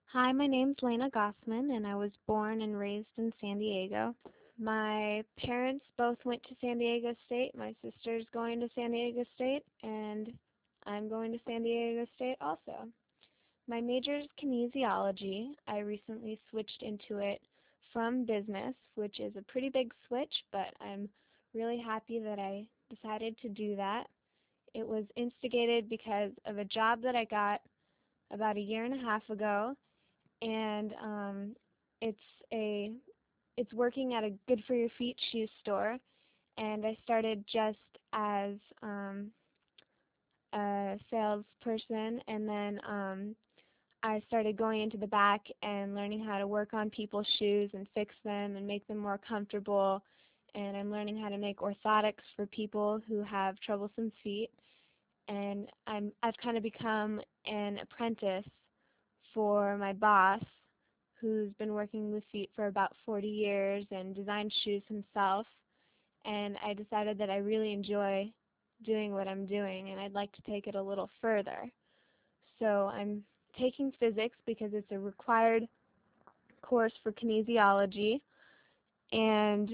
Hi, my name's Lena Gossman, and I was born and raised in San Diego. My parents both went to San Diego State. My sister's going to San Diego State, and I'm going to San Diego State also. My major is kinesiology. I recently switched into it from business, which is a pretty big switch, but I'm really happy that I decided to do that. It was instigated because of a job that I got about a year and a half ago, and it's a it's working at a good for your feet shoe store, and I started just as a salesperson, and then I started going into the back and learning how to work on people's shoes and fix them and make them more comfortable, and I'm learning how to make orthotics for people who have troublesome feet, and I've kind of become an apprentice for my boss, who's been working with feet for about 40 years and designed shoes himself. And I decided that I really enjoy doing what I'm doing, and I'd like to take it a little further. So I'm taking physics because it's a required course for kinesiology, and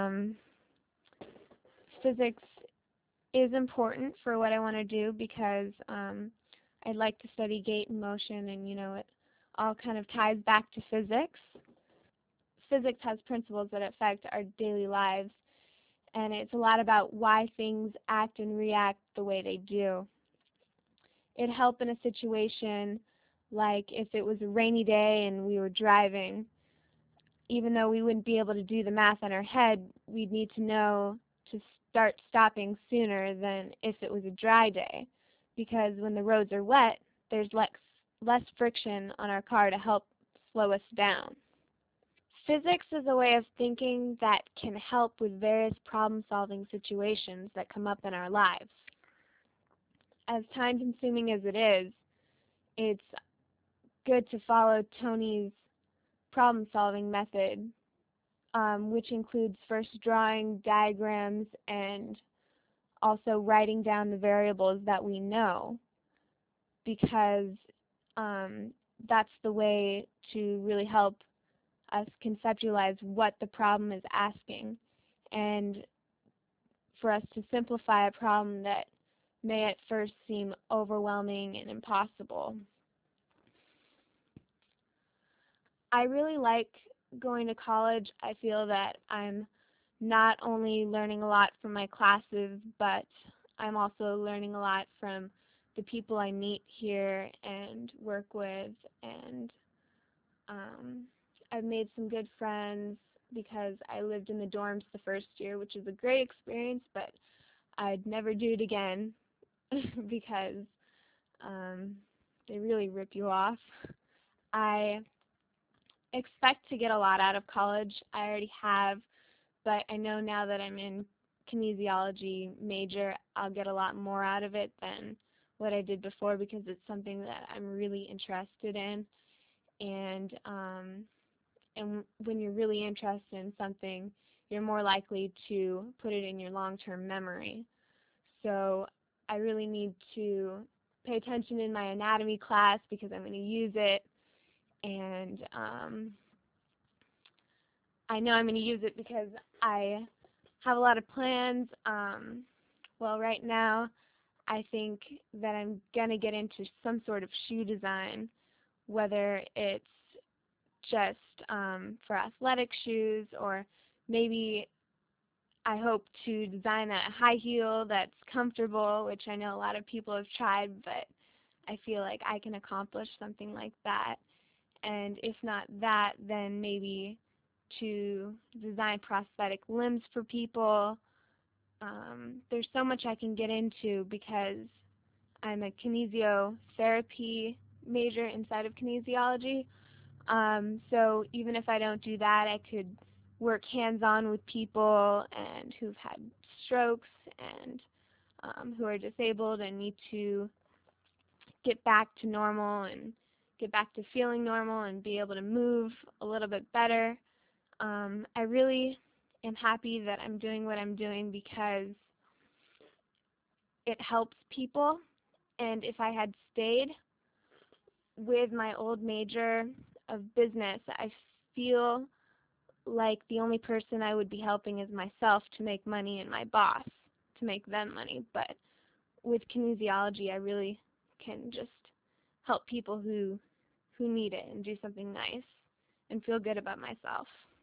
physics is important for what I want to do because I'd like to study gait and motion, and it all kind of ties back to physics. Physics has principles that affect our daily lives, and it's a lot about why things act and react the way they do. It'd help in a situation like if it was a rainy day and we were driving. Even though we wouldn't be able to do the math in our head, we'd need to know to start stopping sooner than if it was a dry day, because when the roads are wet, there's less friction on our car to help slow us down. Physics is a way of thinking that can help with various problem-solving situations that come up in our lives. As time-consuming as it is, it's good to follow Tony's problem-solving method, which includes first drawing diagrams and also writing down the variables that we know, because that's the way to really help us conceptualize what the problem is asking, and for us to simplify a problem that may at first seem overwhelming and impossible. I really like going to college. I feel that I'm not only learning a lot from my classes, but I'm also learning a lot from the people I meet here and work with, and um, I've made some good friends because I lived in the dorms the first year, which was a great experience, but I'd never do it again because um, they really rip you off. I expect to get a lot out of college. I already have, but I know now that I'm in kinesiology major, I'll get a lot more out of it than what I did before because it's something that I'm really interested in. And when you're really interested in something, you're more likely to put it in your long-term memory. So I really need to pay attention in my anatomy class because I'm going to use it, and I know I'm going to use it because I have a lot of plans. Well, right now, I think that I'm going to get into some sort of shoe design, whether it's just for athletic shoes, or maybe I hope to design a high heel that's comfortable, which I know a lot of people have tried, but I feel like I can accomplish something like that. And if not that, then maybe to design prosthetic limbs for people. There's so much I can get into because I'm a kinesiotherapy major inside of kinesiology. So even if I don't do that, I could work hands-on with people and who've had strokes and who are disabled and need to get back to normal and get back to feeling normal and be able to move a little bit better. I really am happy that I'm doing what I'm doing because it helps people, and if I had stayed with my old major of business, I feel like the only person I would be helping is myself to make money and my boss to make them money. But with kinesiology, I really can just help people who need it and do something nice and feel good about myself.